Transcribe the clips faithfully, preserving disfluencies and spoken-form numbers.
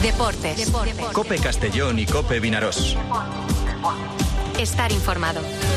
Deportes. Deportes. COPE Castellón y COPE Vinarós. Estar informado.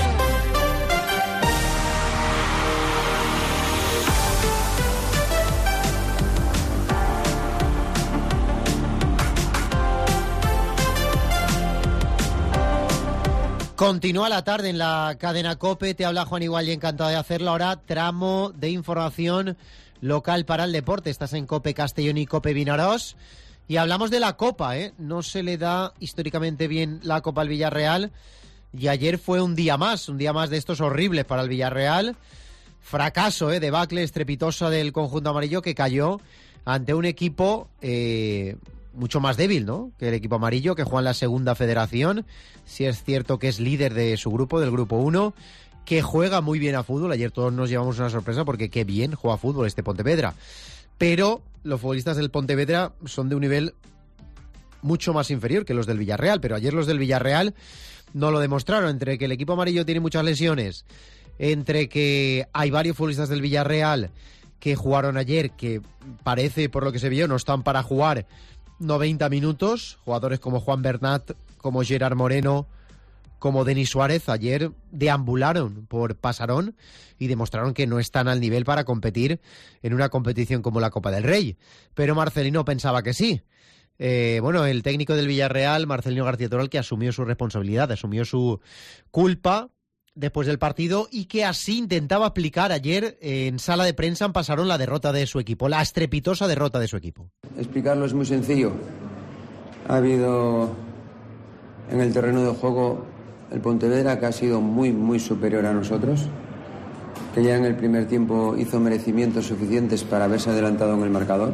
Continúa la tarde en la cadena COPE, te habla Juan Igual y encantado de hacerlo. Ahora tramo de información local para el deporte. Estás en COPE Castellón y COPE Vinarós y hablamos de la Copa, ¿eh? No se le da históricamente bien la Copa al Villarreal y ayer fue un día más, un día más de estos horribles para el Villarreal. Fracaso, ¿eh? Debacle estrepitosa del conjunto amarillo que cayó ante un equipo... Eh, mucho más débil, ¿no?, que el equipo amarillo, que juega en la segunda federación. Sí es cierto que es líder de su grupo, del grupo uno, que juega muy bien a fútbol. Ayer todos nos llevamos una sorpresa porque qué bien juega fútbol este Pontevedra. Pero los futbolistas del Pontevedra son de un nivel mucho más inferior que los del Villarreal. Pero ayer los del Villarreal no lo demostraron. Entre que el equipo amarillo tiene muchas lesiones, entre que hay varios futbolistas del Villarreal que jugaron ayer, que parece, por lo que se vio, no están para jugar noventa minutos, jugadores como Juan Bernat, como Gerard Moreno, como Denis Suárez, ayer deambularon por Pasarón y demostraron que no están al nivel para competir en una competición como la Copa del Rey. Pero Marcelino pensaba que sí. Eh, bueno, el técnico del Villarreal, Marcelino García Toral, que asumió su responsabilidad, asumió su culpa después del partido y que así intentaba aplicar ayer en sala de prensa en Pasarón la derrota de su equipo, la estrepitosa derrota de su equipo. Explicarlo es muy sencillo. Ha habido en el terreno de juego el Pontevedra, que ha sido muy, muy superior a nosotros, que ya en el primer tiempo hizo merecimientos suficientes para haberse adelantado en el marcador.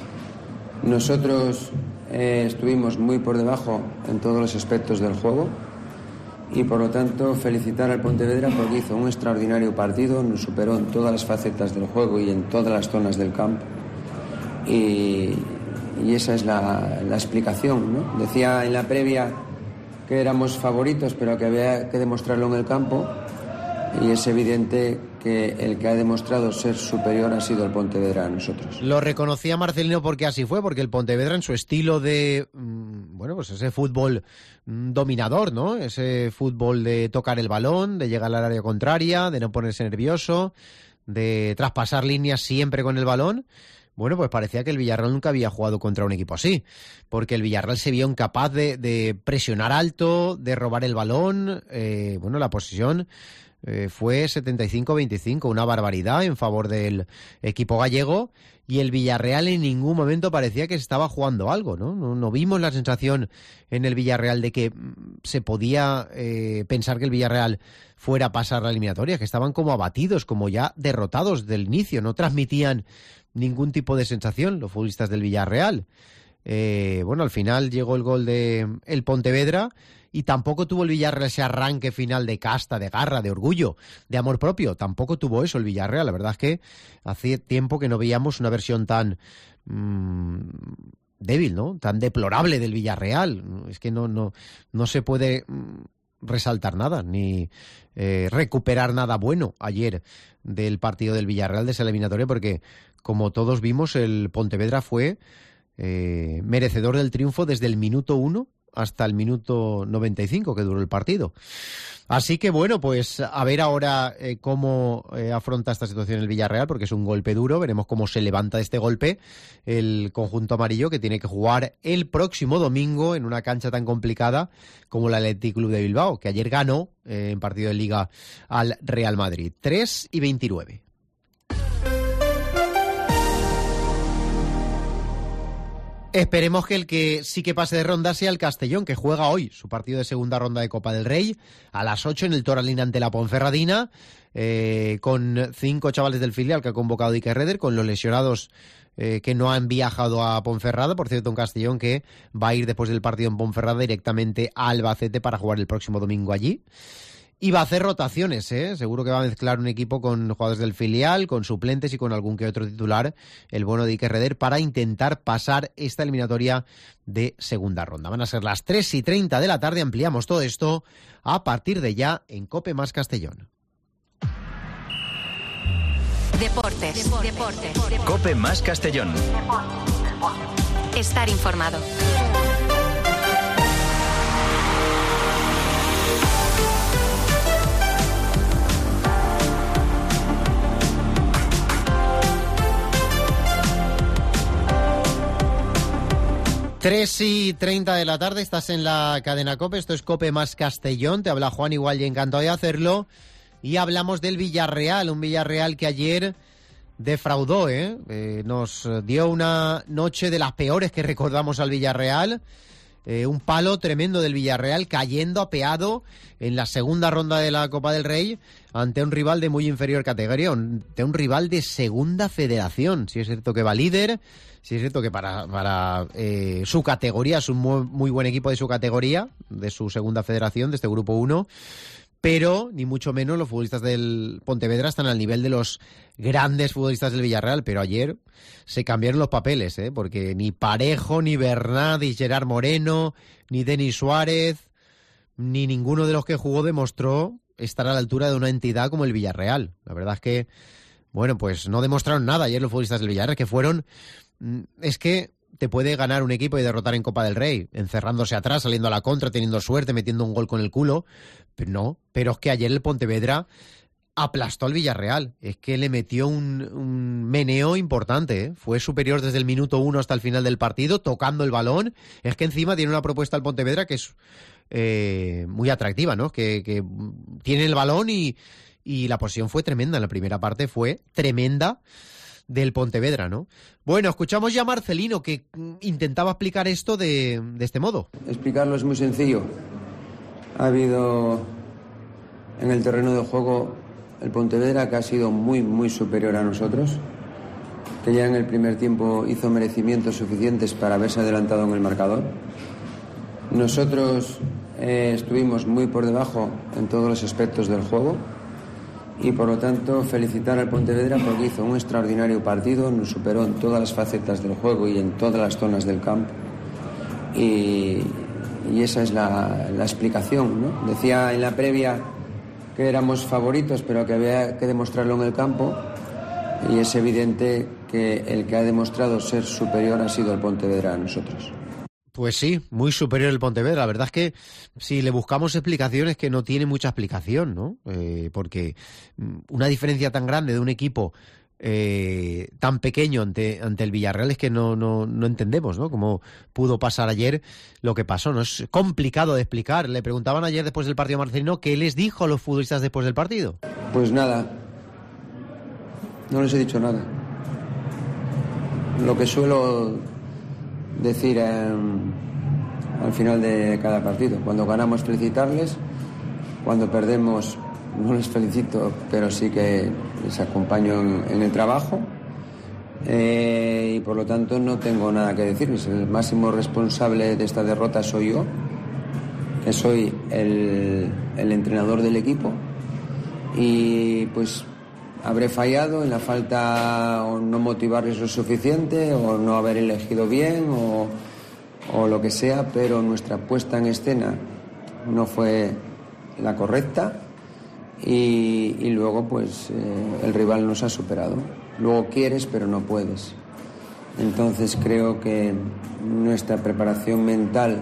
Nosotros eh, estuvimos muy por debajo en todos los aspectos del juego. Y por lo tanto felicitar al Pontevedra porque hizo un extraordinario partido, nos superó en todas las facetas del juego y en todas las zonas del campo y, y esa es la, la explicación, ¿no? Decía en la previa que éramos favoritos pero que había que demostrarlo en el campo y es evidente que el que ha demostrado ser superior ha sido el Pontevedra a nosotros. Lo reconocía Marcelino porque así fue, porque el Pontevedra en su estilo de, bueno, pues ese fútbol dominador, ¿no? Ese fútbol de tocar el balón, de llegar al área contraria, de no ponerse nervioso, de traspasar líneas siempre con el balón. Bueno, pues parecía que el Villarreal nunca había jugado contra un equipo así, porque el Villarreal se vio incapaz de, de presionar alto, de robar el balón, eh, bueno, la posesión Eh, fue setenta y cinco a veinticinco, una barbaridad en favor del equipo gallego, y el Villarreal en ningún momento parecía que se estaba jugando algo, ¿no? No, no vimos la sensación en el Villarreal de que se podía eh, pensar que el Villarreal fuera a pasar la eliminatoria, que estaban como abatidos, como ya derrotados del inicio, no transmitían ningún tipo de sensación los futbolistas del Villarreal. Eh, bueno, al final llegó el gol de el Pontevedra y tampoco tuvo el Villarreal ese arranque final de casta, de garra, de orgullo, de amor propio. Tampoco tuvo eso el Villarreal. La verdad es que hace tiempo que no veíamos una versión tan mmm, débil, ¿no? Tan deplorable del Villarreal. Es que no, no, no se puede resaltar nada, ni eh, recuperar nada bueno ayer del partido del Villarreal, de esa eliminatoria, porque como todos vimos, el Pontevedra fue eh, merecedor del triunfo desde el minuto uno hasta el minuto noventa y cinco que duró el partido. Así que bueno, pues a ver ahora eh, cómo eh, afronta esta situación el Villarreal, porque es un golpe duro. Veremos cómo se levanta de este golpe el conjunto amarillo, que tiene que jugar el próximo domingo en una cancha tan complicada como el Athletic Club de Bilbao, que ayer ganó eh, en partido de Liga al Real Madrid. tres y veintinueve. Esperemos que el que sí que pase de ronda sea el Castellón, que juega hoy su partido de segunda ronda de Copa del Rey a las ocho en el Toralín ante la Ponferradina, eh, con cinco chavales del filial que ha convocado Iker Reder, con los lesionados eh, que no han viajado a Ponferrada. Por cierto, un Castellón que va a ir después del partido en Ponferrada directamente a Albacete para jugar el próximo domingo allí. Y va a hacer rotaciones, ¿eh? Seguro que va a mezclar un equipo con jugadores del filial, con suplentes y con algún que otro titular, el bueno de Iker Reder, para intentar pasar esta eliminatoria de segunda ronda. Van a ser las tres y treinta de la tarde. Ampliamos todo esto a partir de ya en COPE más Castellón. Deportes. Deportes. Deportes. COPE más Castellón. Estar informado. tres y treinta de la tarde, estás en la cadena COPE, esto es COPE más Castellón, te habla Juan igual y encantado de hacerlo, y hablamos del Villarreal, un Villarreal que ayer defraudó, ¿eh? Eh, nos dio una noche de las peores que recordamos al Villarreal, eh, un palo tremendo del Villarreal cayendo apeado en la segunda ronda de la Copa del Rey ante un rival de muy inferior categoría, ante un rival de segunda federación. Si es cierto que va líder, si es cierto que para, para eh, su categoría es un muy, muy buen equipo de su categoría, de su segunda federación, de este grupo uno, pero ni mucho menos los futbolistas del Pontevedra están al nivel de los grandes futbolistas del Villarreal, pero ayer se cambiaron los papeles, ¿eh? Porque ni Parejo, ni Bernat, ni Gerard Moreno, ni Denis Suárez, ni ninguno de los que jugó demostró estar a la altura de una entidad como el Villarreal. La verdad es que, bueno, pues no demostraron nada ayer los futbolistas del Villarreal, que fueron... Es que te puede ganar un equipo y derrotar en Copa del Rey, encerrándose atrás, saliendo a la contra, teniendo suerte, metiendo un gol con el culo. Pero no, pero es que ayer el Pontevedra aplastó al Villarreal. Es que le metió un, un meneo importante, ¿eh? Fue superior desde el minuto uno hasta el final del partido, tocando el balón. Es que encima tiene una propuesta al Pontevedra que es eh, muy atractiva, ¿no? Que, que tiene el balón y, y la posesión fue tremenda. En la primera parte fue tremenda del Pontevedra, ¿no? Bueno, escuchamos ya a Marcelino, que intentaba explicar esto de, de este modo. Explicarlo es muy sencillo. Ha habido en el terreno de juego el Pontevedra que ha sido muy, muy superior a nosotros, que ya en el primer tiempo hizo merecimientos suficientes para haberse adelantado en el marcador. Nosotros eh, estuvimos muy por debajo en todos los aspectos del juego, y por lo tanto felicitar al Pontevedra porque hizo un extraordinario partido, nos superó en todas las facetas del juego y en todas las zonas del campo, y, y esa es la, la explicación, ¿no? Decía en la previa que éramos favoritos, pero que había que demostrarlo en el campo, y es evidente que el que ha demostrado ser superior ha sido el Pontevedra a nosotros. Pues sí, muy superior el Pontevedra. La verdad es que si le buscamos explicaciones, que no tiene mucha explicación, ¿no? Eh, porque una diferencia tan grande de un equipo eh, tan pequeño ante, ante el Villarreal es que no, no, no entendemos, ¿no? Cómo pudo pasar ayer lo que pasó, ¿no? Es complicado de explicar. Le preguntaban ayer después del partido a Marcelino qué les dijo a los futbolistas después del partido. Pues nada, no les he dicho nada. Lo que suelo decir eh, al final de cada partido: cuando ganamos felicitarles, cuando perdemos no les felicito, pero sí que les acompaño en, en el trabajo, eh, y por lo tanto no tengo nada que decirles. El máximo responsable de esta derrota soy yo, que soy el, el entrenador del equipo, y pues habré fallado en la falta, o no motivarles lo suficiente, o no haber elegido bien, o, o lo que sea, pero nuestra puesta en escena no fue la correcta, y, y luego pues eh, el rival nos ha superado. Luego quieres pero no puedes. Entonces creo que nuestra preparación mental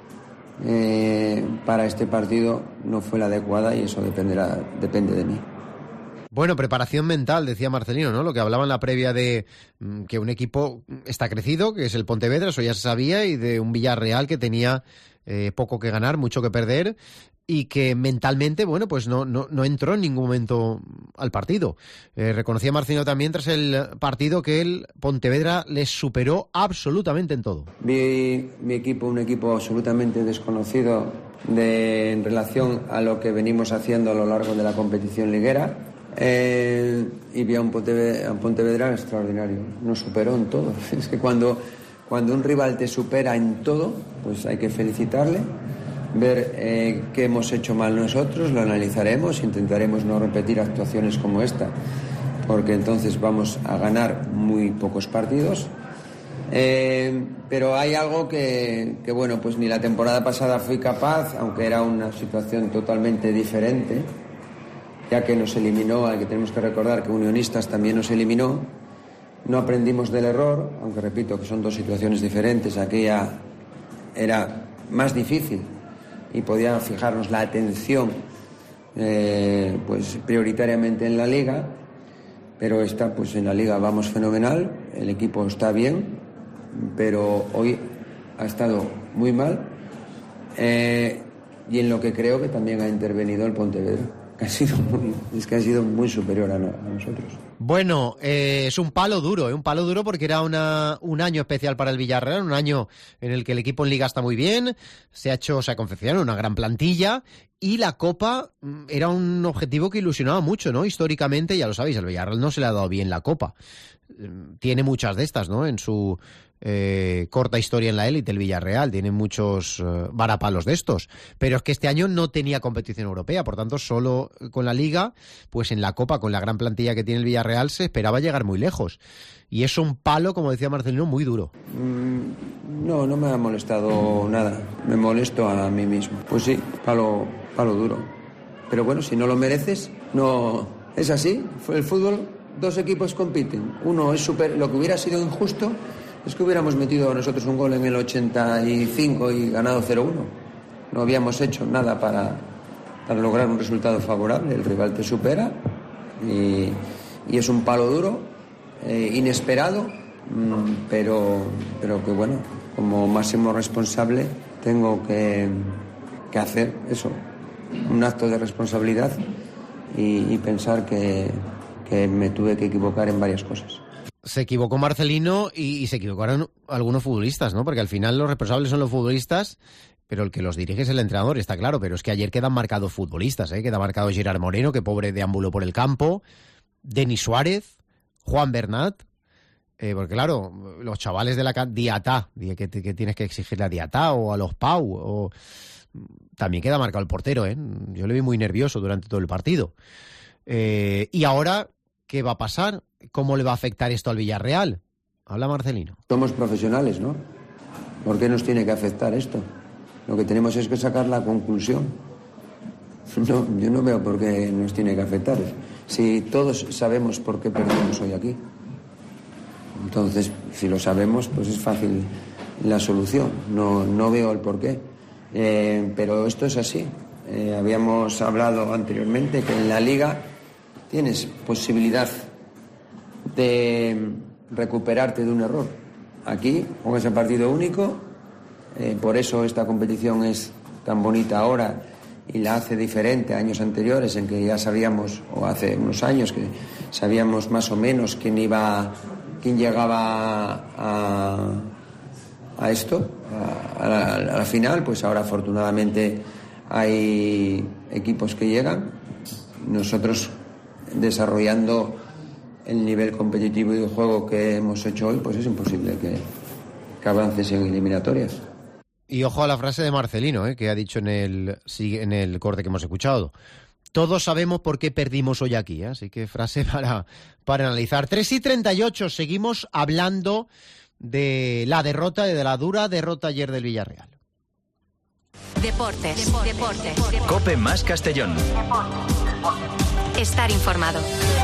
eh, para este partido no fue la adecuada, y eso dependerá, depende de mí. Bueno, preparación mental, decía Marcelino, ¿no? Lo que hablaba en la previa de mm, que un equipo está crecido, que es el Pontevedra, eso ya se sabía, y de un Villarreal que tenía eh, poco que ganar, mucho que perder, y que mentalmente, bueno, pues no, no, no entró en ningún momento al partido. Eh, reconocía Marcelino también tras el partido que el Pontevedra les superó absolutamente en todo. Vi mi equipo, un equipo absolutamente desconocido de, en relación a lo que venimos haciendo a lo largo de la competición liguera. Eh, y vi a un Pontevedra, a un Pontevedra extraordinario, nos superó en todo. Es que cuando, cuando un rival te supera en todo, pues hay que felicitarle, ver eh, qué hemos hecho mal nosotros, lo analizaremos, intentaremos no repetir actuaciones como esta, porque entonces vamos a ganar muy pocos partidos. Eh, pero hay algo que, que, bueno, pues ni la temporada pasada fui capaz, aunque era una situación totalmente diferente, ya que nos eliminó, hay que tenemos que recordar que Unionistas también nos eliminó, no aprendimos del error, aunque repito que son dos situaciones diferentes. Aquella era más difícil y podía fijarnos la atención eh, pues prioritariamente en la Liga, pero esta, pues en la Liga vamos fenomenal, el equipo está bien, pero hoy ha estado muy mal, eh, y en lo que creo que también ha intervenido el Pontevedra, que ha sido muy, es que ha sido muy superior a, no, a nosotros. Bueno, eh, es un palo duro, ¿eh? un palo duro porque era una, un año especial para el Villarreal, un año en el que el equipo en Liga está muy bien, se ha hecho, se ha confeccionado una gran plantilla y la Copa era un objetivo que ilusionaba mucho, ¿no? Históricamente, ya lo sabéis, al Villarreal no se le ha dado bien la Copa. Tiene muchas de estas, ¿no? En su eh, corta historia en la élite, el Villarreal tiene muchos eh, varapalos de estos, pero es que este año no tenía competición europea, por tanto solo con la Liga, pues en la Copa, con la gran plantilla que tiene el Villarreal, se esperaba llegar muy lejos, y es un palo, como decía Marcelino, muy duro. Mm, no, no me ha molestado nada, me molesto a mí mismo. Pues sí, palo, palo duro, pero bueno, si no lo mereces, no, es así, fue el fútbol. Dos equipos compiten, uno es super, lo que hubiera sido injusto es que hubiéramos metido nosotros un gol en el ochenta y cinco y ganado cero uno. No habíamos hecho nada para, para lograr un resultado favorable. El rival te supera y, y es un palo duro, eh, inesperado, mmm, pero, pero que bueno, como máximo responsable tengo que, que hacer eso, un acto de responsabilidad y, y pensar que que me tuve que equivocar en varias cosas. Se equivocó Marcelino y, y se equivocaron algunos futbolistas, ¿no? Porque al final los responsables son los futbolistas, pero el que los dirige es el entrenador, está claro. Pero es que ayer quedan marcados futbolistas, ¿eh? Queda marcado Gerard Moreno, que pobre deambuló por el campo, Denis Suárez, Juan Bernat, eh, porque claro, los chavales de la Diatá, que, que tienes que exigirle a Diatá o a los Pau, o también queda marcado el portero, ¿eh? Yo le vi muy nervioso durante todo el partido. Eh, y ahora, ¿qué va a pasar? ¿Cómo le va a afectar esto al Villarreal? Habla Marcelino. Somos profesionales, ¿no? ¿Por qué nos tiene que afectar esto? Lo que tenemos es que sacar la conclusión. No, yo no veo por qué nos tiene que afectar. Si todos sabemos por qué perdimos hoy aquí. Entonces, si lo sabemos, pues es fácil la solución. No, no veo el por qué. Eh, pero esto es así. Eh, habíamos hablado anteriormente que en la Liga tienes posibilidad de recuperarte de un error. Aquí juegas el partido único, eh, por eso esta competición es tan bonita ahora y la hace diferente a años anteriores en que ya sabíamos, o hace unos años que sabíamos más o menos quién iba, quién llegaba a, a esto, a, a, la, a la final. Pues ahora afortunadamente hay equipos que llegan, nosotros desarrollando el nivel competitivo y de juego que hemos hecho hoy, pues es imposible que, que avances en eliminatorias. Y ojo a la frase de Marcelino, ¿eh? que ha dicho en el, en el corte que hemos escuchado. Todos sabemos por qué perdimos hoy aquí, ¿eh? Así que frase para, para analizar. tres y treinta y ocho, seguimos hablando de la derrota, de la dura derrota ayer del Villarreal. Deportes, deportes, deportes. COPE más Castellón. Estar informado.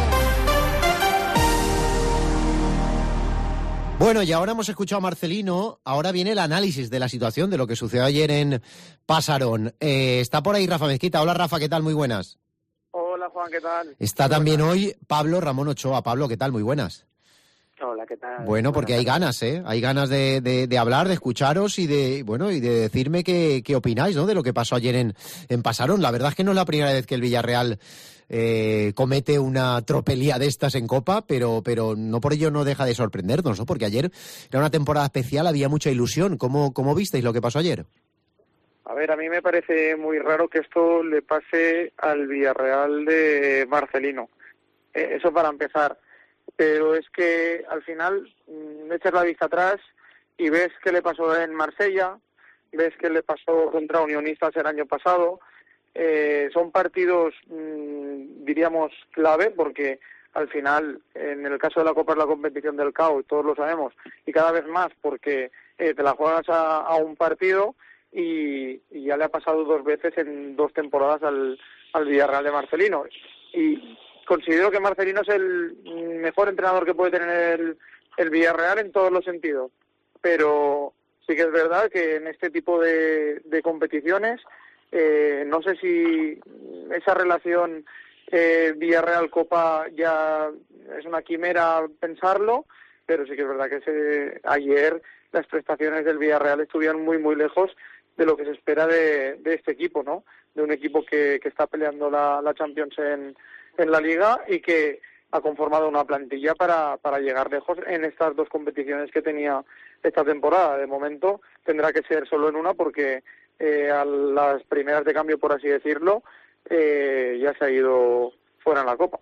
Bueno, y ahora hemos escuchado a Marcelino, ahora viene el análisis de la situación, de lo que sucedió ayer en Pasarón. Eh, está por ahí Rafa Mezquita. Hola Rafa, ¿qué tal? Muy buenas. Hola Juan, ¿qué tal? Está Muy también buenas. hoy Pablo Ramón Ochoa. Pablo, ¿qué tal? Muy buenas. Hola, ¿qué tal? Bueno, porque hay ganas, ¿eh? Hay ganas de, de, de hablar, de escucharos y de bueno y de decirme qué, qué opináis, ¿no? De lo que pasó ayer en, en Pasarón. La verdad es que no es la primera vez que el Villarreal eh, comete una tropelía de estas en Copa, pero, pero no por ello no deja de sorprendernos, ¿no? Porque ayer era una temporada especial, había mucha ilusión. ¿Cómo, cómo visteis lo que pasó ayer? A ver, a mí me parece muy raro que esto le pase al Villarreal de Marcelino. Eh, eso para empezar. Pero es que al final mmm, echas la vista atrás y ves qué le pasó en Marsella, ves qué le pasó contra Unionistas el año pasado. Eh, son partidos, mmm, diríamos, clave, porque al final, en el caso de la Copa es la competición del caos, todos lo sabemos, y cada vez más porque eh, te la juegas a, a un partido y, y ya le ha pasado dos veces en dos temporadas al, al Villarreal de Marcelino. Y considero que Marcelino es el mejor entrenador que puede tener el, el Villarreal en todos los sentidos, pero sí que es verdad que en este tipo de, de competiciones, eh, no sé si esa relación eh, Villarreal-Copa ya es una quimera pensarlo, pero sí que es verdad que se, ayer las prestaciones del Villarreal estuvieron muy, muy lejos de lo que se espera de, de este equipo, ¿no? De un equipo que, que está peleando la, la Champions en, en la Liga y que ha conformado una plantilla para, para llegar lejos en estas dos competiciones que tenía esta temporada. De momento tendrá que ser solo en una porque eh, a las primeras de cambio, por así decirlo, eh, ya se ha ido fuera en la Copa.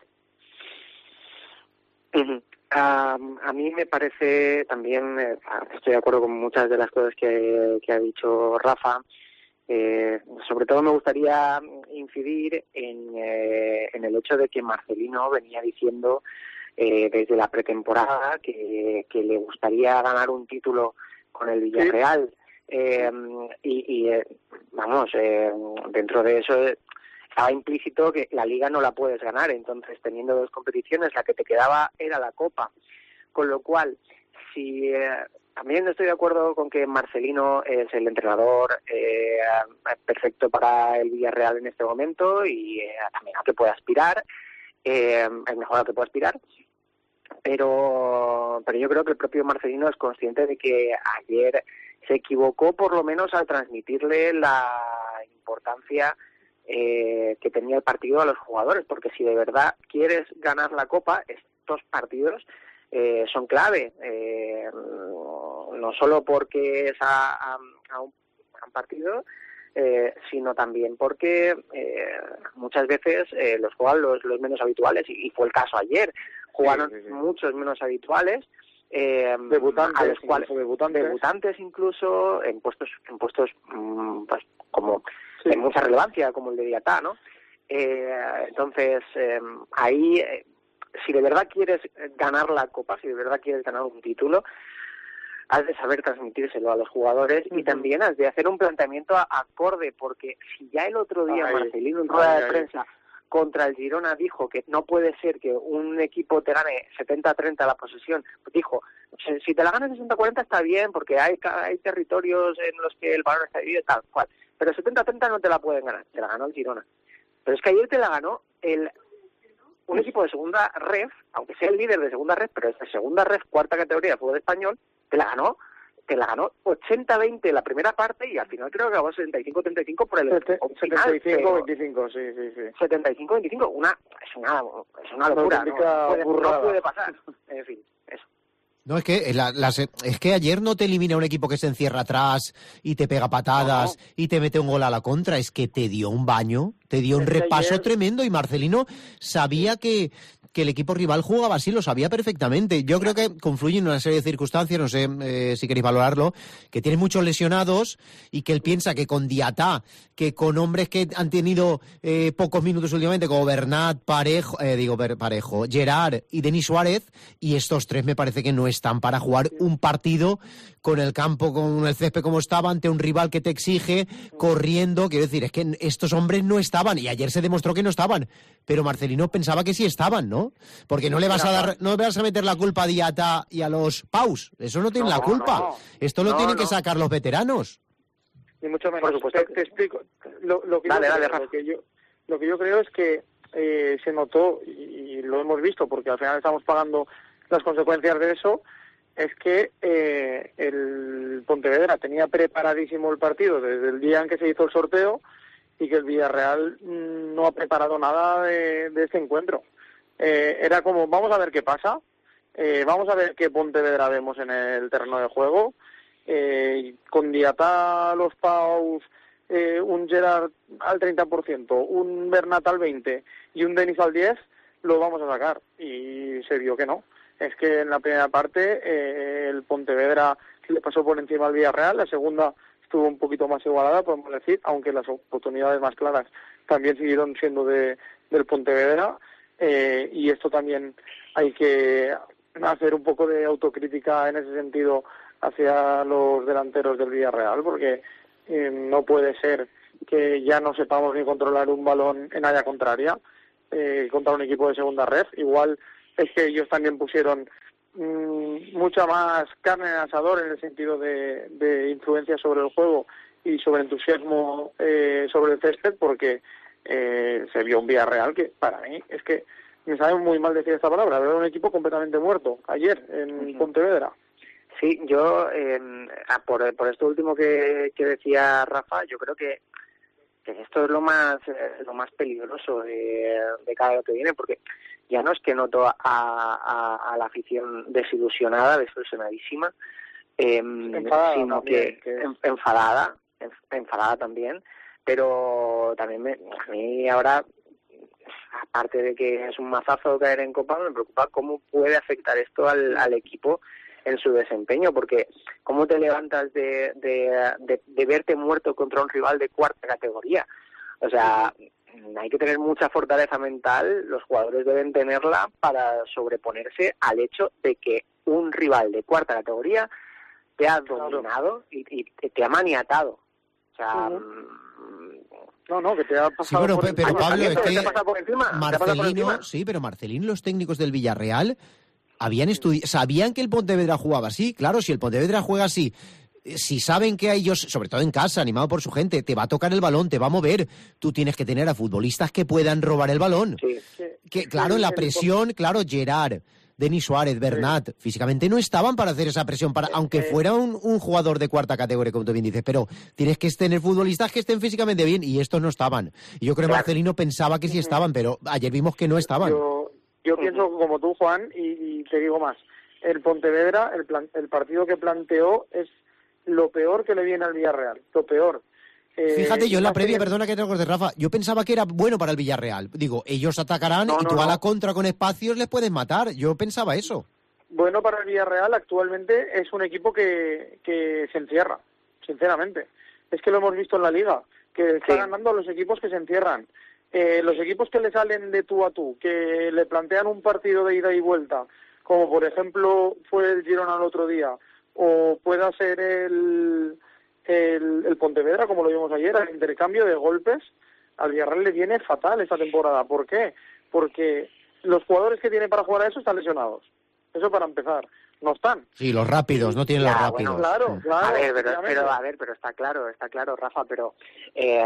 Uh-huh. A, a mí me parece también, eh, estoy de acuerdo con muchas de las cosas que, que ha dicho Rafa. Eh, sobre todo me gustaría incidir en, eh, en el hecho de que Marcelino venía diciendo eh, desde la pretemporada que, que le gustaría ganar un título con el Villarreal. Sí. Eh, y, y eh, vamos, eh, dentro de eso estaba implícito que la Liga no la puedes ganar, entonces teniendo dos competiciones, la que te quedaba era la Copa. Con lo cual, si eh, también estoy de acuerdo con que Marcelino es el entrenador eh, perfecto para el Villarreal en este momento y eh, también a que puede aspirar, eh, el mejor a que puede aspirar, pero, pero yo creo que el propio Marcelino es consciente de que ayer se equivocó por lo menos al transmitirle la importancia Eh, que tenía el partido a los jugadores, porque si de verdad quieres ganar la Copa, estos partidos eh, son clave, eh, no solo porque es a, a, a, un, a un partido, eh, sino también porque eh, muchas veces eh, los juegan los, los menos habituales, y, y fue el caso ayer, jugaron sí, sí, sí. muchos menos habituales, eh, debutantes, a los cuales debutantes. debutantes incluso en puestos en puestos mmm, pues como sí. de mucha relevancia, como el de Diatá, ¿no? Eh, entonces eh, ahí eh, si de verdad quieres ganar la Copa, si de verdad quieres ganar un título, has de saber transmitírselo a los jugadores uh-huh. y también has de hacer un planteamiento a, acorde, porque si ya el otro día ay, Marcelino en rueda ay, de prensa ay. contra el Girona dijo que no puede ser que un equipo te gane setenta a treinta la posesión, dijo, si te la ganas sesenta a cuarenta está bien, porque hay, hay territorios en los que el balón está dividido tal cual, pero setenta a treinta no te la pueden ganar, te la ganó el Girona. Pero es que ayer te la ganó el un equipo de segunda ref, aunque sea el líder de segunda ref, pero es de segunda ref, cuarta categoría de fútbol español, te la ganó, te la ganó ochenta a veinte la primera parte y al final creo que acabó setenta y cinco a treinta y cinco por el setenta y cinco a veinticinco, sí, sí, sí. setenta y cinco a veinticinco, una, es una, es una locura, no, puede, no puede pasar, en fin, eso. No, es que la, las, es que ayer no te elimina un equipo que se encierra atrás y te pega patadas no, no. y te mete un gol a la contra, es que te dio un baño, te dio un es repaso ayer... tremendo, y Marcelino sabía que, que el equipo rival jugaba así, lo sabía perfectamente. Yo creo que confluyen una serie de circunstancias, no sé eh, si queréis valorarlo, que tiene muchos lesionados y que él piensa que con Diatá, que con hombres que han tenido eh, pocos minutos últimamente, como Bernat, Parejo, eh, digo Parejo, Gerard y Denis Suárez, y estos tres me parece que no están para jugar un partido con el campo, con el césped como estaba, ante un rival que te exige, corriendo. Quiero decir, es que estos hombres no estaban, y ayer se demostró que no estaban, pero Marcelino pensaba que sí estaban, ¿no? Porque no le vas a dar, no le vas a meter la culpa a Diatá y a los Paus, eso no tiene no, la culpa, no, esto lo no, tienen no. que sacar los veteranos. Ni mucho menos. Por supuesto. Te, te explico. Lo, lo, que dale, yo dale, creo, lo, que yo, lo que yo creo es que eh, se notó, y lo hemos visto, porque al final estamos pagando las consecuencias de eso, es que eh, el Pontevedra tenía preparadísimo el partido desde el día en que se hizo el sorteo, y que el Villarreal mmm, no ha preparado nada de, de este encuentro. Eh, era como, vamos a ver qué pasa, eh, vamos a ver qué Pontevedra vemos en el terreno de juego, eh, con Diatá, los Paus, eh, un Gerard al treinta por ciento, un Bernat al veinte por ciento y un Denis al diez por ciento, lo vamos a sacar, y se vio que no. Es que en la primera parte eh, el Pontevedra le pasó por encima al Villarreal, la segunda estuvo un poquito más igualada, podemos decir, aunque las oportunidades más claras también siguieron siendo de del Pontevedra, eh, y esto también hay que hacer un poco de autocrítica en ese sentido hacia los delanteros del Villarreal, porque eh, no puede ser que ya no sepamos ni controlar un balón en área contraria eh, contra un equipo de segunda ref. Igual es que ellos también pusieron mmm, mucha más carne en el asador en el sentido de, de influencia sobre el juego y sobre entusiasmo eh, sobre el césped, porque eh, se vio un Villarreal que para mí es que me sabe muy mal decir esta palabra, era un equipo completamente muerto ayer en uh-huh. Pontevedra. Sí, yo, eh, por, por esto último que, que decía Rafa, yo creo que, que esto es lo más eh, lo más peligroso de, de cada lo que viene, porque ya no es que noto a, a, a la afición desilusionada, desilusionadísima, eh, sino también, que, que enfadada, enfadada también, pero también me, a mí ahora, aparte de que es un mazazo caer en Copa, me preocupa cómo puede afectar esto al, al equipo en su desempeño, porque cómo te levantas de, de, de, de verte muerto contra un rival de cuarta categoría. O sea, hay que tener mucha fortaleza mental, los jugadores deben tenerla para sobreponerse al hecho de que un rival de cuarta categoría te ha dominado y, y te ha maniatado. O sea, uh-huh. no, no, que te ha pasado sí, bueno, por pero, encima. pero Pablo, es que te pasa por encima, Marcelino, sí, pero Marcelino, los técnicos del Villarreal habían estudi- sabían que el Pontevedra jugaba así. Claro, si el Pontevedra juega así, si saben que a ellos, sobre todo en casa, animado por su gente, te va a tocar el balón, te va a mover, tú tienes que tener a futbolistas que puedan robar el balón. Sí, sí. Que, claro, en la presión, claro, Gerard, Denis Suárez, Bernat, sí. físicamente no estaban para hacer esa presión, para, aunque eh, fuera un, un jugador de cuarta categoría, como tú bien dices, pero tienes que tener futbolistas que estén físicamente bien, y estos no estaban. Y yo creo que claro. Marcelino pensaba que sí estaban, pero ayer vimos que no estaban. Yo, yo pienso como tú, Juan, y, y te digo más. El Pontevedra, el, plan, el partido que planteó es lo peor que le viene al Villarreal, lo peor. Eh, Fíjate, yo en la previa, perdona que te corte, Rafa, yo pensaba que era bueno para el Villarreal. Digo, ellos atacarán no, y tú no, a la contra con espacios les puedes matar. Yo pensaba eso. Bueno para el Villarreal actualmente es un equipo que, que se encierra, sinceramente. Es que lo hemos visto en la Liga, que está sí. ganando a los equipos que se encierran. Eh, los equipos que le salen de tú a tú, que le plantean un partido de ida y vuelta, como por ejemplo fue el Girona el otro día, o pueda ser el, el, el Pontevedra, como lo vimos ayer, el intercambio de golpes, al Villarreal le viene fatal esta temporada. ¿Por qué? Porque los jugadores que tiene para jugar a eso están lesionados. Eso para empezar. No están. Sí, los rápidos, no tienen ya, los rápidos. Bueno, claro, claro. A ver, pero, pero, a ver, pero está claro, está claro, Rafa, pero eh,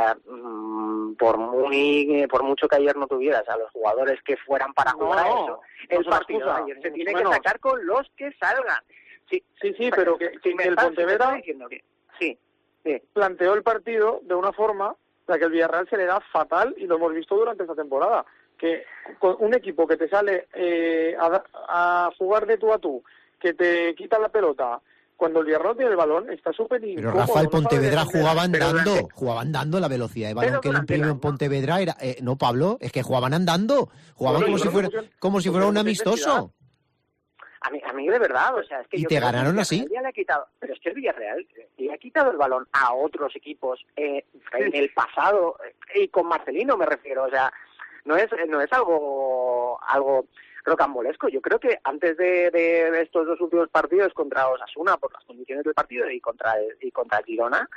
por muy por mucho que ayer no tuvieras a los jugadores que fueran para no, jugar a eso, el no partido de ayer se tiene menos. que sacar con los que salgan. Sí, sí, sí, pero que, que, que el Pontevedra que, sí, sí. planteó el partido de una forma la que el Villarreal se le da fatal, y lo hemos visto durante esta temporada, que con un equipo que te sale eh, a, a jugar de tú a tú, que te quita la pelota, cuando el Villarreal tiene el balón, está súper incómodo. Pero Rafa, el Pontevedra no jugaba andando, jugaban andando, la velocidad de balón que le imprimió en Pontevedra era... Eh, no, Pablo, es que jugaban andando, jugaban bueno, como, si fuera, como si fuera un amistoso. A mí, a mí de verdad, o sea, es que ¿Y yo te ganaron así? Le ha quitado, pero es que el Villarreal le ha quitado el balón a otros equipos eh, en el pasado, y con Marcelino me refiero, o sea, no es no es algo algo rocambolesco. Yo creo que antes de, de, de estos dos últimos partidos contra Osasuna, por las condiciones del partido, y contra el, y contra el Girona,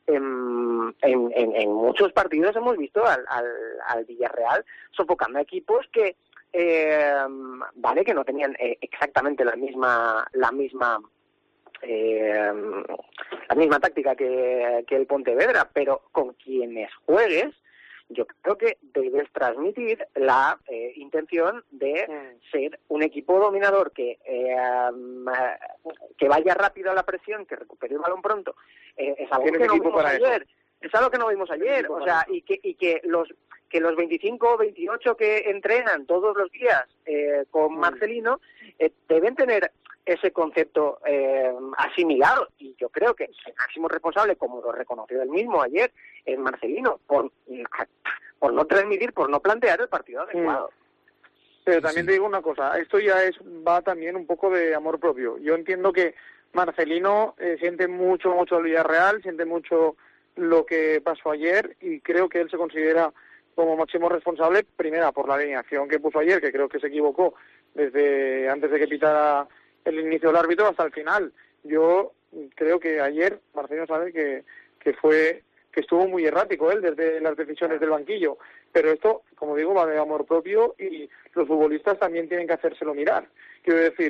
en, en, en, en muchos partidos hemos visto al, al, al Villarreal sofocando a equipos que Eh, vale, que no tenían eh, exactamente la misma la misma eh, la misma táctica que, que el Pontevedra, pero con quienes juegues yo creo que debes transmitir la eh, intención de mm. ser un equipo dominador que eh, que vaya rápido a la presión, que recupere el balón pronto. Eh, es algo que no vimos ayer. Eso? Es algo que no vimos ayer, o sea, y que y que los que los veinticinco o veintiocho que entrenan todos los días eh, con Marcelino eh, deben tener ese concepto eh, asimilado, y yo creo que el máximo responsable, como lo reconoció él mismo ayer, es Marcelino, por, por no transmitir, por no plantear el partido adecuado. Pero también te digo una cosa, esto ya es va también un poco de amor propio. Yo entiendo que Marcelino eh, siente mucho, mucho el Villarreal, siente mucho lo que pasó ayer, y creo que él se considera como máximo responsable, primera por la alineación que puso ayer, que creo que se equivocó desde antes de que pitara el inicio del árbitro hasta el final. Yo creo que ayer Marcelino sabe que, que fue que estuvo muy errático él desde las decisiones del banquillo, pero esto, como digo, va de amor propio, y los futbolistas también tienen que hacérselo mirar. Quiero decir,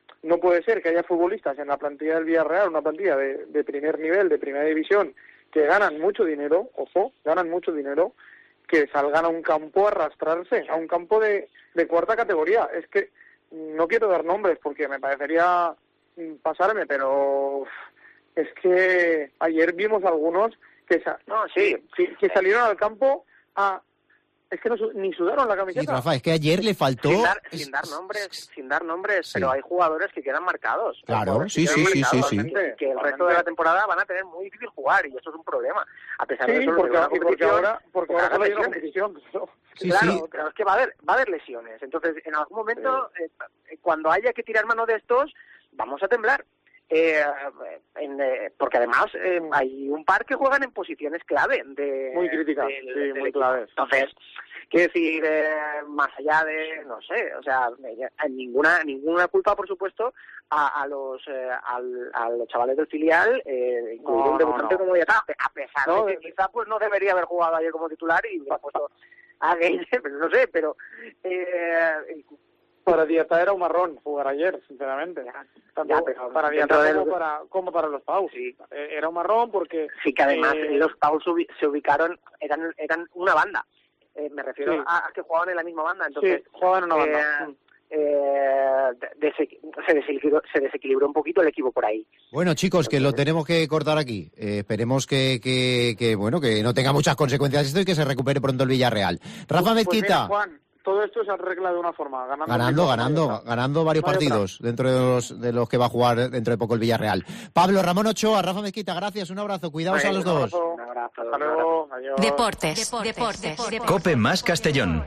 no puede ser que haya futbolistas en la plantilla del Villarreal, una plantilla de, de primer nivel, de primera división, que ganan mucho dinero, ojo, ganan mucho dinero, que salgan a un campo a arrastrarse, a un campo de, de cuarta categoría. Es que no quiero dar nombres porque me parecería pasarme, pero es que ayer vimos algunos que, sa- No, sí. que, que salieron al campo a... Es que no, ni sudaron la camiseta. Sí, Rafa, es que ayer le faltó... Sin dar, sin dar nombres, sin dar nombres, Sí. pero hay jugadores que quedan marcados. Hay Claro, jugadores que sí, quedan sí, sí, marcados, sí, sí. Que, que el resto de la temporada van a tener muy difícil jugar y eso es un problema. A pesar de Sí, eso, lo porque, de una y porque competición, ahora, porque ahora habrá solo hay una lesiones. competición. Pero... Sí, claro, sí. pero es que va a haber, va a haber lesiones. Entonces, en algún momento, eh, cuando haya que tirar mano de estos, vamos a temblar. Eh, en, eh, porque además eh, hay un par que juegan en posiciones clave de Muy críticas, del- sí, del muy equipo. claves. Entonces, quiero decir, eh, más allá de, no sé, o sea, eh, ninguna ninguna culpa, por supuesto, a, a los eh, al, a los chavales del filial, eh, incluido No, un debutante no, no. como Diatá, a pesar No, de que eh, quizá pues no debería haber jugado ayer como titular y hubiera puesto a Gueye, pero no sé, pero eh, Para Diatá era un marrón jugar ayer, sinceramente. Tanto ya, pero para dentro Diatá de como, lo- para, como para los Pau. Sí. Eh, Era un marrón porque... sí que además eh, los Pauls ubi- se ubicaron, eran eran una banda. Eh, me refiero Sí. a, a que jugaban en la misma banda, entonces sí, jugaban en una banda. eh, Mm. eh, dese- se, desequilibró, se desequilibró un poquito el equipo por ahí. Bueno, chicos, que lo tenemos que cortar aquí. Eh, esperemos que, que, que, bueno, que no tenga muchas consecuencias esto y que se recupere pronto el Villarreal. Rafa Pues mira, Mezquita, Juan, todo esto se arregla de una forma, ganando. ganando, un ganando, título, ganando varios No hay otra. partidos dentro de los, de los que va a jugar dentro de poco el Villarreal. Pablo, Ramón Ochoa, Rafa Mezquita, gracias, un abrazo, cuidaos a los Un dos. abrazo. Un abrazo, Hasta un luego, adiós. Deportes. Deportes. Cope más Castellón.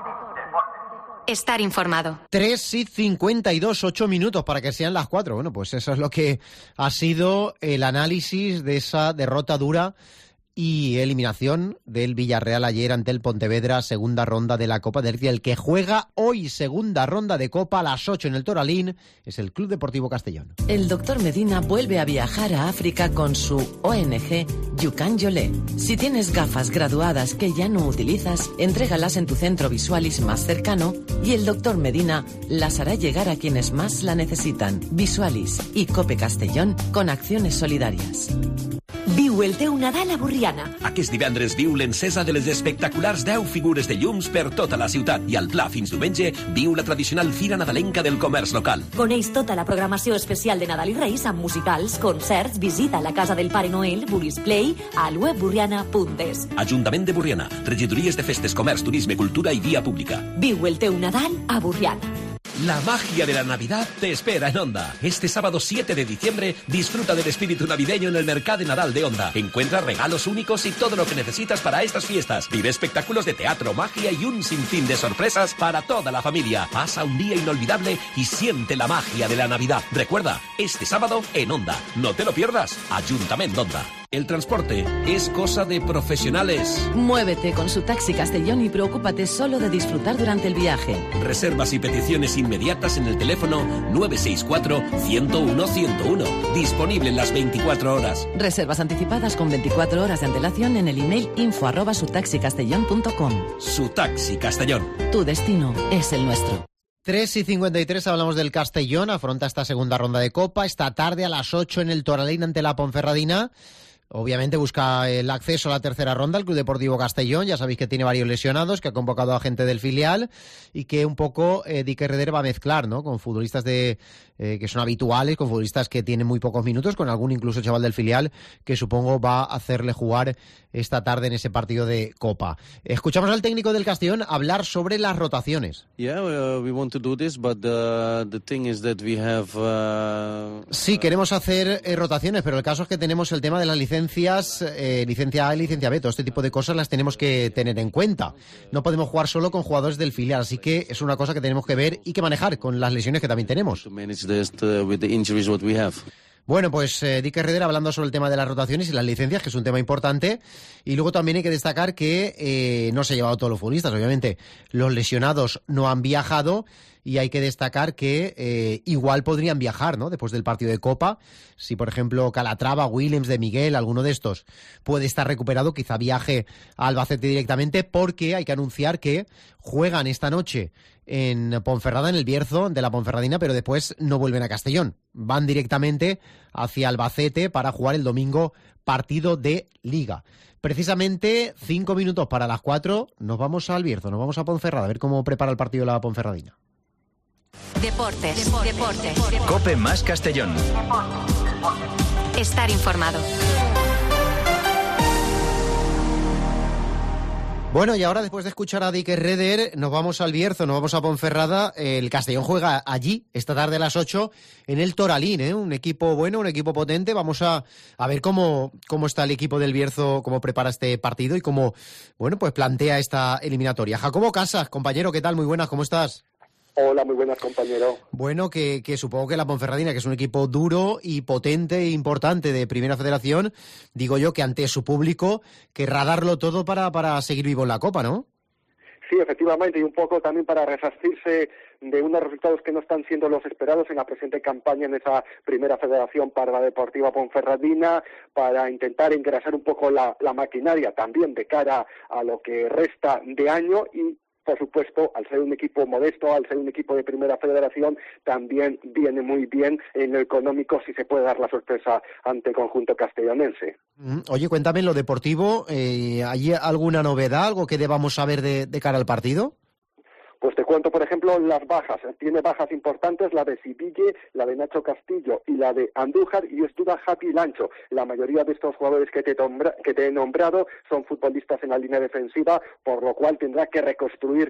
Estar informado. tres y cincuenta y dos, ocho minutos para que sean las cuatro. Bueno, pues eso es lo que ha sido el análisis de esa derrota dura y eliminación del Villarreal ayer ante el Pontevedra, segunda ronda de la Copa del Rey. El que juega hoy segunda ronda de Copa a las ocho en el Toralín es el Club Deportivo Castellón. El doctor Medina vuelve a viajar a África con su O N G Yucan Yolé. Si tienes gafas graduadas que ya no utilizas, entrégalas en tu centro Visualis más cercano y el doctor Medina las hará llegar a quienes más la necesitan. Visualis y Cope Castellón con acciones solidarias. Viu el teu Nadal a Borriana. Aquest divendres viu l'encesa de les espectaculars deu figures de llums per tota la ciutat i al Pla fins diumenge viu la tradicional Fira Nadalenca del comerç local. Coneix tota la programació especial de Nadal i Reis amb musicals, concerts, visita a la Casa del Pare Noel, Burisplay, al web burriana punt es. Ajuntament de Borriana, regidories de festes, comerç, turisme, cultura i via pública. Viu el teu Nadal a Borriana. La magia de la Navidad te espera en Onda. Este sábado siete de diciembre disfruta del espíritu navideño en el Mercado de Nadal de Onda. Encuentra regalos únicos y todo lo que necesitas para estas fiestas. Vive espectáculos de teatro, magia y un sinfín de sorpresas para toda la familia. Pasa un día inolvidable y siente la magia de la Navidad. Recuerda, este sábado en Onda. No te lo pierdas. Ayuntamiento Onda. El transporte es cosa de profesionales. Muévete con su taxi Castellón y preocúpate solo de disfrutar durante el viaje. Reservas y peticiones inmediatas en el teléfono nueve seis cuatro, ciento uno, ciento uno. Disponible en las veinticuatro horas. Reservas anticipadas con veinticuatro horas de antelación en el email info arroba sutaxicastellón punto com. Su taxi Castellón. Tu destino es el nuestro. tres y cincuenta y tres, hablamos del Castellón, afronta esta segunda ronda de Copa, esta tarde a las ocho en el Toralín ante la Ponferradina. Obviamente busca el acceso a la tercera ronda el Club Deportivo Castellón. Ya sabéis que tiene varios lesionados, que ha convocado a gente del filial y que un poco eh, Dick Herreder va a mezclar, ¿no? Con futbolistas de eh, que son habituales, con futbolistas que tienen muy pocos minutos, con algún incluso chaval del filial que supongo va a hacerle jugar esta tarde en ese partido de Copa. Escuchamos al técnico del Castellón hablar sobre las rotaciones. Yeah, uh, we want to do this, but uh, the thing is that we have. Uh, sí, queremos hacer eh, rotaciones, pero el caso es que tenemos el tema de las licencias. Licencias, eh, licencia A y licencia B, todo este tipo de cosas las tenemos que tener en cuenta. No podemos jugar solo con jugadores del filial, así que es una cosa que tenemos que ver y que manejar con las lesiones que también tenemos. to manage this uh, with the injuries what we have. Bueno, pues eh, Dick Herreder hablando sobre el tema de las rotaciones y las licencias, que es un tema importante. Y luego también hay que destacar que eh, no se ha llevado a todos los futbolistas, obviamente. Los lesionados no han viajado y hay que destacar que eh, igual podrían viajar, ¿no? Después del partido de Copa. Si, por ejemplo, Calatrava, Williams, De Miguel, alguno de estos puede estar recuperado, quizá viaje a Albacete directamente, porque hay que anunciar que juegan esta noche en Ponferrada, en el Bierzo de la Ponferradina, pero después no vuelven a Castellón. Van directamente hacia Albacete para jugar el domingo partido de Liga. Precisamente cinco minutos para las cuatro, nos vamos al Bierzo, nos vamos a Ponferrada, a ver cómo prepara el partido la Ponferradina. Deportes, deportes, deportes. Cope más Castellón. Estar informado. Bueno, y ahora después de escuchar a Dick Reder, nos vamos al Bierzo, nos vamos a Ponferrada. El Castellón juega allí, esta tarde a las ocho, en el Toralín, ¿eh? Un equipo bueno, un equipo potente. Vamos a, a ver cómo, cómo está el equipo del Bierzo, cómo prepara este partido y cómo, bueno, pues plantea esta eliminatoria. Jacobo Casas, compañero, ¿qué tal? Muy buenas, ¿cómo estás? Hola, muy buenas, compañero. Bueno, que, que supongo que la Ponferradina, que es un equipo duro y potente e importante de Primera Federación, digo yo que ante su público querrá darlo todo para, para seguir vivo en la Copa, ¿no? Sí, efectivamente, y un poco también para resarcirse de unos resultados que no están siendo los esperados en la presente campaña en esa Primera Federación para la Deportiva Ponferradina, para intentar engrasar un poco la, la maquinaria también de cara a lo que resta de año y, por supuesto, al ser un equipo modesto, al ser un equipo de Primera Federación, también viene muy bien en lo económico si se puede dar la sorpresa ante el conjunto castellonense. Oye, cuéntame en lo deportivo, eh, ¿hay alguna novedad, algo que debamos saber de, de cara al partido? Pues te cuento, por ejemplo, las bajas. Tiene bajas importantes, la de Sibille, la de Nacho Castillo y la de Andújar, y es duda Happy Lancho. La mayoría de estos jugadores que te, nombra, que te he nombrado son futbolistas en la línea defensiva, por lo cual tendrá que reconstruir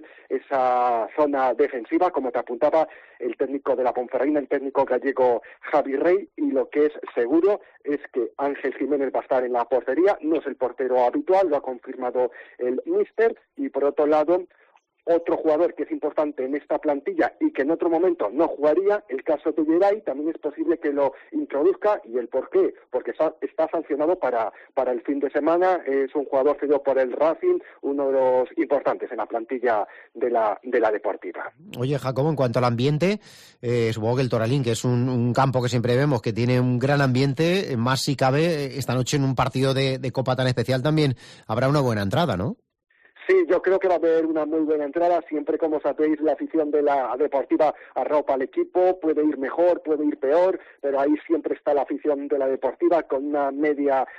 esa zona defensiva, como te apuntaba el técnico de la Ponferradina, el técnico gallego Javi Rey, y lo que es seguro es que Ángel Jiménez va a estar en la portería, no es el portero habitual, lo ha confirmado el míster, y por otro lado, otro jugador que es importante en esta plantilla y que en otro momento no jugaría, el caso de Geray, también es posible que lo introduzca. ¿Y el por qué? Porque está sancionado para, para el fin de semana, es un jugador cedido por el Racing, uno de los importantes en la plantilla de la, de la Deportiva. Oye, Jacobo, en cuanto al ambiente, eh, supongo que el Toralín, que es un, un campo que siempre vemos que tiene un gran ambiente, más si cabe, esta noche en un partido de, de Copa tan especial también habrá una buena entrada, ¿no? Sí, yo creo que va a haber una muy buena entrada. Siempre, como sabéis, la afición de la Deportiva arropa al equipo. Puede ir mejor, puede ir peor, pero ahí siempre está la afición de la Deportiva con una media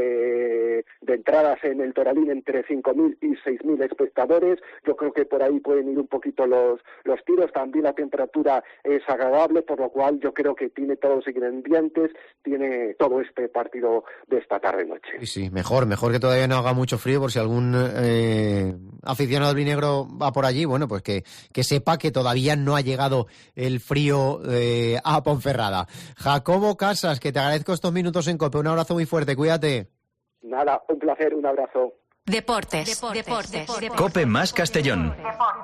de, de entradas en el Toralín entre cinco mil y seis mil espectadores. Yo creo que por ahí pueden ir un poquito los, los tiros. También la temperatura es agradable, por lo cual yo creo que tiene todos los ingredientes, tiene todo este partido de esta tarde-noche. Sí, sí, mejor, mejor que todavía no haga mucho frío, por si algún Eh... aficionado albinegro va por allí, bueno, pues que, que sepa que todavía no ha llegado el frío eh, a Ponferrada. Jacobo Casas, que te agradezco estos minutos en COPE. Un abrazo muy fuerte, cuídate. Nada, un placer, un abrazo. Deportes, deportes, deportes. deportes. Cope más Castellón.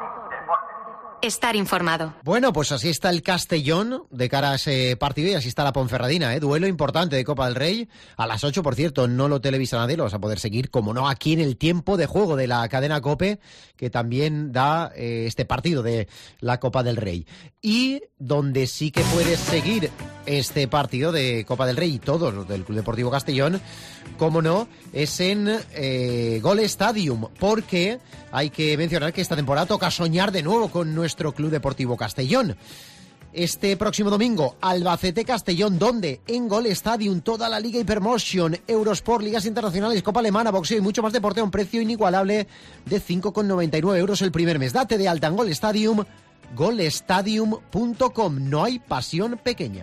Estar informado. Bueno, pues así está el Castellón de cara a ese partido y así está la Ponferradina, ¿eh? Duelo importante de Copa del Rey. A las ocho, por cierto, no lo televisa nadie, lo vas a poder seguir, como no, aquí en el tiempo de juego de la cadena COPE, que también da eh, este partido de la Copa del Rey. Y donde sí que puedes seguir este partido de Copa del Rey y todos los del Club Deportivo Castellón, como no, es en eh, Gol Stadium, porque hay que mencionar que esta temporada toca soñar de nuevo con nuestro Club Deportivo Castellón. Este próximo domingo, Albacete-Castellón, donde en Gol Stadium toda la Liga Hypermotion, Eurosport, Ligas Internacionales, Copa Alemana, boxeo y mucho más deporte a un precio inigualable de cinco con noventa y nueve euros el primer mes. Date de alta en Gol Stadium, golstadium punto com. No hay pasión pequeña.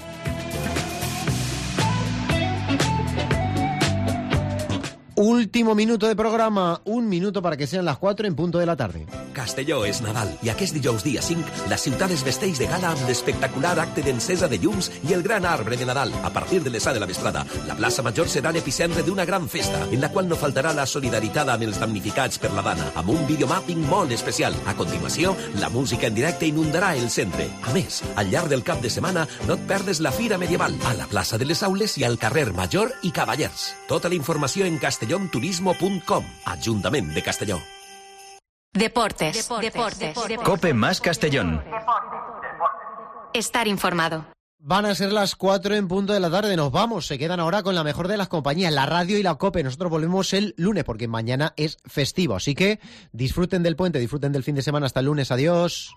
Último minuto de programa, un minuto para que sean las cuatro en punto de la tarde. Castelló és Nadal i aquest dijous dia cinc la ciutat es vesteix de gala amb l'espectacular acte d'encesa de llums i el gran arbre de Nadal. A partir de les set de la vesprada, la plaça Major serà l'epicentre d'una gran festa en la qual no faltarà la solidaritat amb els damnificats per la dana, amb un videomapping molt especial. A continuació, la música en directe inundarà el centre. A més, al llarg del cap de setmana no et perdes la Fira Medieval a la plaça de les Aules i al carrer Major i Cavallers. Tota la informació en castellón turismo punt com, Ajuntament de Castelló. Deportes, deportes, deportes, deportes. Cope más Castellón. Estar informado. Van a ser las cuatro en punto de la tarde, nos vamos, se quedan ahora con la mejor de las compañías, la radio y la COPE. Nosotros volvemos el lunes porque mañana es festivo, así que disfruten del puente, disfruten del fin de semana, hasta el lunes, adiós.